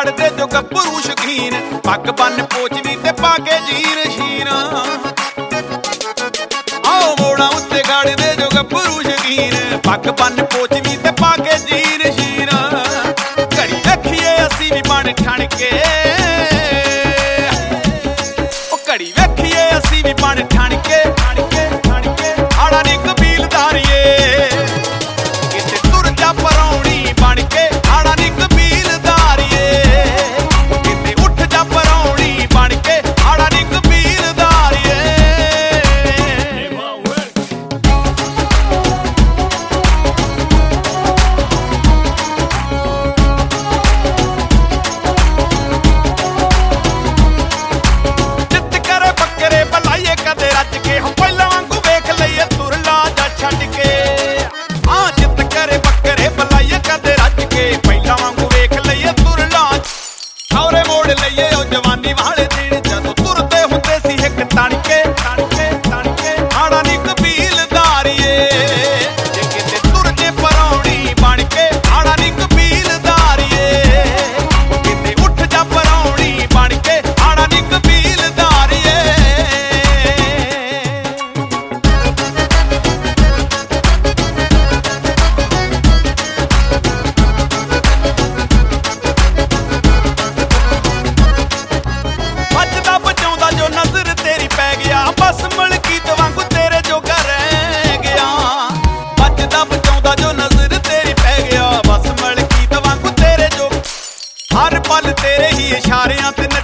ਖੜਦੇ ਜੋ ਗੱਭਰੂ ਸ਼ੌਕੀਨ, ਪੱਗ ਬੰਨ ਪੋਚਵੀ ਤੇ ਪਾ ਕੇ ਜੀਨ ਸ਼ੀਨ। ਆਓ ਮੋੜਾਂ ਉੱਤੇ ਖੜਦੇ ਜੋ ਗੱਭਰੂ ਸ਼ੌਕੀਨ, ਪੱਗ ਬੰਨ ਪੋਚਵੀ ਤੇ ਪਾ ਕੇ ਜੀਨ ਸ਼ੀਨ। ਘੜੀ ਵੇਖੀਏ ਅਸੀਂ ਵੀ ਬਣ ਠਣ ਕੇ, ਉਹ ਘੜੀ ਵੇਖੀਏ ਅਸੀਂ ਵੀ ਬਣ ਠਣ ਕੇ। ਆੜਾ ਨੀ ਕਬੀਲਦਾਰੀਏ ਕਿਤੇ ਤੁਰ ਜਾ ਪਰੌਣੀ ਬਣ ਕੇ। ਆੜਾ ਨੀ ਕਬੀਲਦਾਰੀਏ ਕਿਤੇ ਉੱਠ ਜਾ ਪਰੌਣੀ ਬਣ ਕੇ। ਆੜਾ ਨੀ ਕਬੀਲਦਾਰੀਏ। ਜਿੱਤ ਕਰੇ ਬੱਕਰੇ ਬੁਲਾਈਏ ਕਦੇ ਰੱਜ ਕੇ, ਹੁਣ ਪਹਿਲਾਂ ਵਾਂਗੂ ਵੇਖ ਲਈਏ ਤੁਰ ਲਾ ਜਾ ਛੱਡ ਕੇ। ਹਾਂ ਜਿੱਤ ਕਰੇ ਬੱਕਰੇ ਬੁਲਾਈਏ ਕਦੇ ਰੱਜ ਕੇ, ਪਹਿਲਾਂ ਵਾਂਗੂ ਵੇਖ ਲਈਏ ਤੁਰ ਲਾ। ਖੌਰੇ ਮੋੜ ਲਈਏ ਉਹ ਜਵਾਨੀ ਵਾਲੇ ਦਿਨ, ਜਦੋਂ ਤੁਰਦੇ ਹੁੰਦੇ ਸੀ ਇੱਕ ਤਣ ਕੇ। ਆੜਾ ਨੀ ਕਬੀਲਦਾਰੀਏ ਜੇ ਕਿਤੇ ਤੁਰ ਜੇ ਪਰੌਣੀ ਬਣ ਕੇ। ਆੜਾ ਨੀ ਕਬੀਲਦਾਰੀਏ ਕਿਤੇ ਉੱਠ ਜਾ ਪਰੌਣੀ ਬਣ ਕੇ। ਆੜਾ ਨੀ ਕਬੀਲਦਾਰੀਏ। ਬਚਦਾ ਬਚਾਉਂਦਾ ਜੋ ਨਜ਼ਰ ਤੇਰੀ ਪੈ ਗਿਆ, ਬਸ ਮਲਕੀਤ ਵਾਂਗੂ ਤੇਰੇ ਜੋਗਾ ਰਹਿ ਗਿਆ। ਬਚਦਾ ਬਚਾਉਂਦਾ ਜੋ ਨਜ਼ਰ ਤੇਰੀ ਪੈ ਗਿਆ, ਬਸ ਮਲਕੀਤ ਵਾਂਗੂ ਤੇਰੇ ਜੋਗਾ। ਹਰ ਪਲ ਤੇਰੇ ਹੀ ਇਸ਼ਾਰਿਆਂ ਤੇ